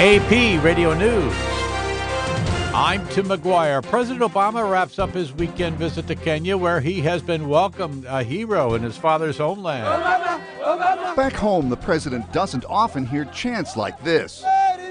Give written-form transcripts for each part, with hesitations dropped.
AP Radio News. I'm Tim McGuire. President Obama wraps up his weekend visit to Kenya, where he has been welcomed a hero in his father's homeland. Back home, the president doesn't often hear chants like this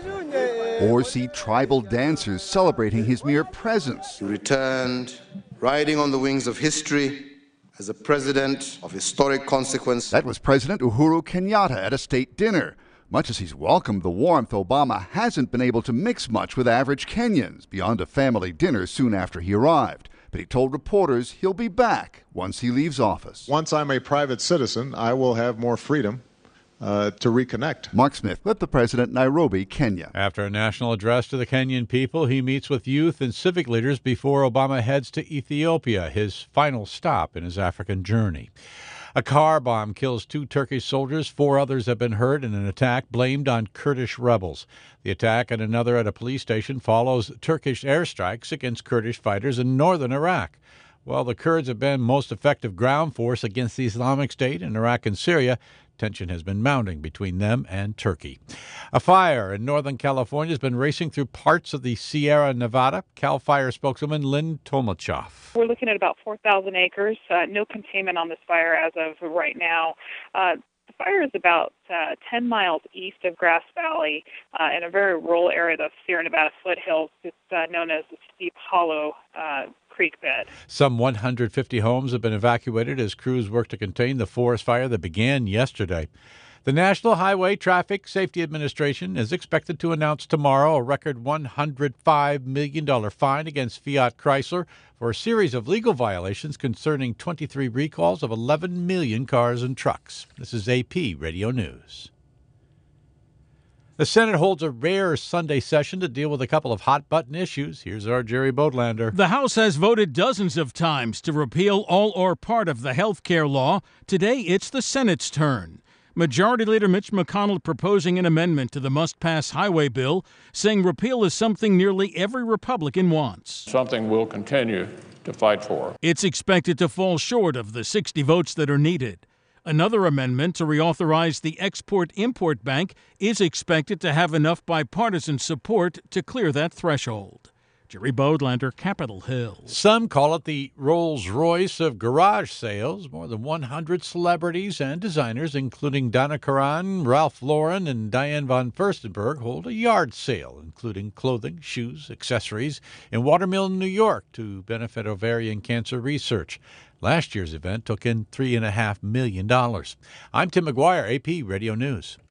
or see tribal dancers celebrating his mere presence. He returned riding on the wings of history as a president of historic consequence. That was President Uhuru Kenyatta at a state dinner. Much as he's welcomed the warmth, Obama hasn't been able to mix much with average Kenyans beyond a family dinner soon after he arrived. But he told reporters he'll be back once he leaves office. Once I'm a private citizen, I will have more freedom to reconnect. Mark Smith with the president, Nairobi, Kenya. After a national address to the Kenyan people, he meets with youth and civic leaders before Obama heads to Ethiopia, his final stop in his African journey. A car bomb kills 2 Turkish soldiers. 4 others have been hurt in an attack blamed on Kurdish rebels. The attack and another at a police station follows Turkish airstrikes against Kurdish fighters in northern Iraq. While the Kurds have been most effective ground force against the Islamic State in Iraq and Syria, tension has been mounting between them and Turkey. A fire in Northern California has been racing through parts of the Sierra Nevada. CAL FIRE spokeswoman Lynn Tomachoff. We're looking at about 4,000 acres. No containment on this fire as of right now. The fire is about 10 miles east of Grass Valley in a very rural area of the Sierra Nevada foothills. It's known as the Steep Hollow creek bed. Some 150 homes have been evacuated as crews work to contain the forest fire that began yesterday. The National Highway Traffic Safety Administration is expected to announce tomorrow a record $105 million fine against Fiat Chrysler for a series of legal violations concerning 23 recalls of 11 million cars and trucks. This is AP Radio News. The Senate holds a rare Sunday session to deal with a couple of hot-button issues. Here's our Jerry Bodlander. The House has voted dozens of times to repeal all or part of the health care law. Today, it's the Senate's turn. Majority Leader Mitch McConnell proposing an amendment to the must-pass highway bill, saying repeal is something nearly every Republican wants. Something we'll continue to fight for. It's expected to fall short of the 60 votes that are needed. Another amendment to reauthorize the Export-Import Bank is expected to have enough bipartisan support to clear that threshold. Jerry Bodlander, Capitol Hill. Some call it the Rolls-Royce of garage sales. More than 100 celebrities and designers, including Donna Karan, Ralph Lauren, and Diane von Furstenberg, hold a yard sale, including clothing, shoes, accessories, in Watermill, New York, to benefit ovarian cancer research. Last year's event took in $3.5 million. I'm Tim McGuire, AP Radio News.